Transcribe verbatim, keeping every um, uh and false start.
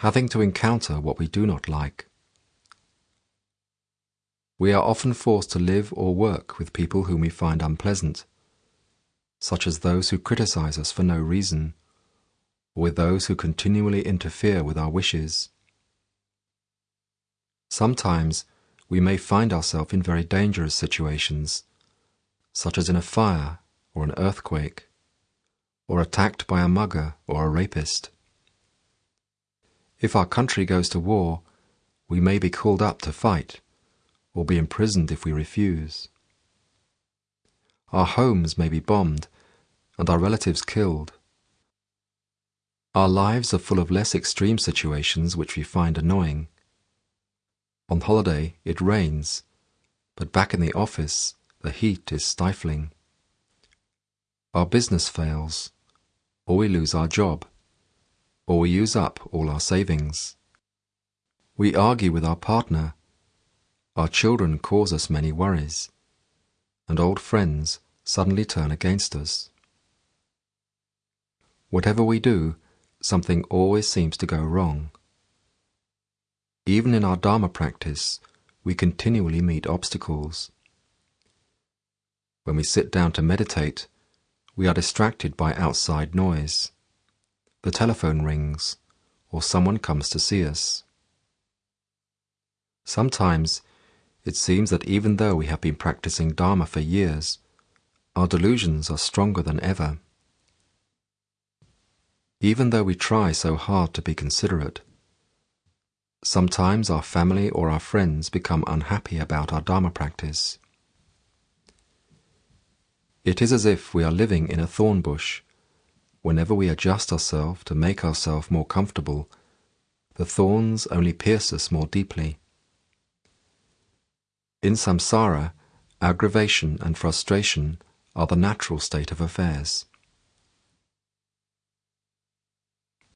having to encounter what we do not like. We are often forced to live or work with people whom we find unpleasant, such as those who criticize us for no reason, or with those who continually interfere with our wishes. Sometimes we may find ourselves in very dangerous situations, such as in a fire or an earthquake, or attacked by a mugger or a rapist. If our country goes to war, we may be called up to fight, or be imprisoned if we refuse. Our homes may be bombed and our relatives killed. Our lives are full of less extreme situations which we find annoying. On holiday it rains, but back in the office the heat is stifling. Our business fails, or we lose our job, or we use up all our savings. We argue with our partner, our children cause us many worries, and old friends suddenly turn against us. Whatever we do, something always seems to go wrong. Even in our Dharma practice, we continually meet obstacles. When we sit down to meditate, we are distracted by outside noise. The telephone rings, or someone comes to see us. Sometimes it seems that even though we have been practicing Dharma for years, our delusions are stronger than ever. Even though we try so hard to be considerate, sometimes our family or our friends become unhappy about our Dharma practice. It is as if we are living in a thorn bush. Whenever we adjust ourselves to make ourselves more comfortable, the thorns only pierce us more deeply. In samsara, aggravation and frustration are the natural state of affairs.